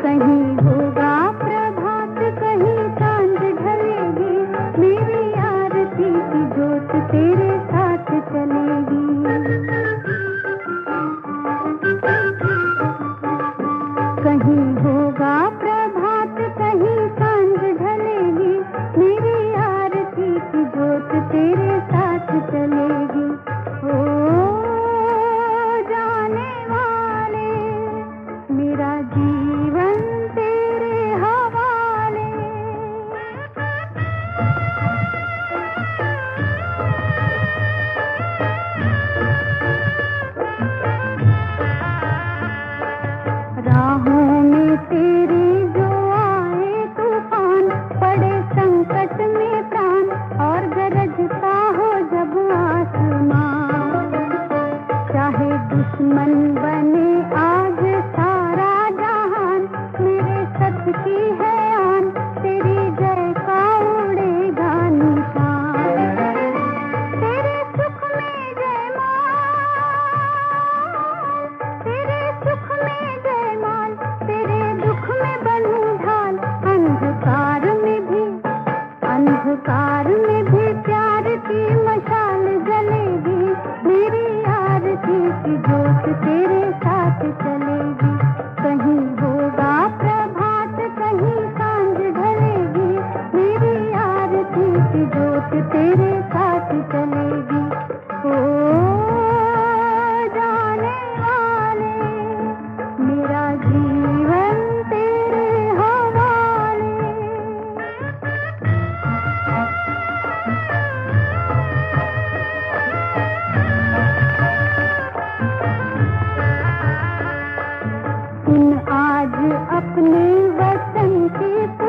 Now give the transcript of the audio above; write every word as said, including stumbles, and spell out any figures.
कहीं होगा प्रभात, कहीं सांझ ढलेगी, मेरी आरती की जोत तेरे साथ चलेगी। कहीं होगा प्रभात, कहीं सांझ ढलेगी, मेरी आरती की जोत तेरे साथ चलेगी। ओ जाने वाले, मेरा जीवन तेरे हवाले। राहों में तेरी जो आए तूफान, पड़े संकट में प्राण और गरजता हो जब आसमान, चाहे दुश्मन बने आज सारा जहान, मेरे सत की है आन, तेरी जय का उड़ेगा निशान। तेरे सुख में जय मां, तेरे सुख में जय मां, तेरे दुख में बनूं ढाल। अंधकार में भी, अंधकार में भी प्यार की मशाल जलेगी, मेरी आरती की जोत तेरे साथ चलेगी। कहीं होगा प्रभात, कहीं सांझ ढलेगी, मेरी आरती की जोत तेरे साथ चलेगी। ओ जाने वाले, मेरा जीवन तेरे हवाले। सुन आज अपने वतन की